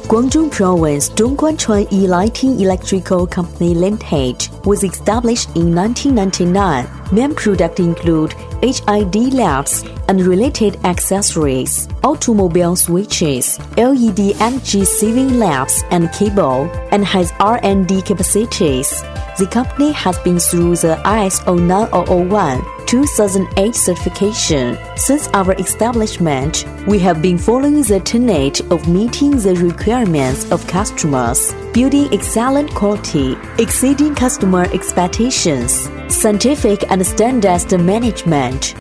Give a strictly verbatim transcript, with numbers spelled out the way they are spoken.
Guangdong Province Dongguanchuan E-Lighting Electrical Company Limited was established in nineteen ninety-nine. Main products include H I D lamps and related accessories, automobile switches, L E D energy saving lamps and cable, and has R and D capacities. The company has been through the I S O nine thousand one two thousand eight certification. Since our establishment, we have been following the tenet of meeting the requirements of customers, building excellent quality, exceeding customer expectations, scientific and standardized management.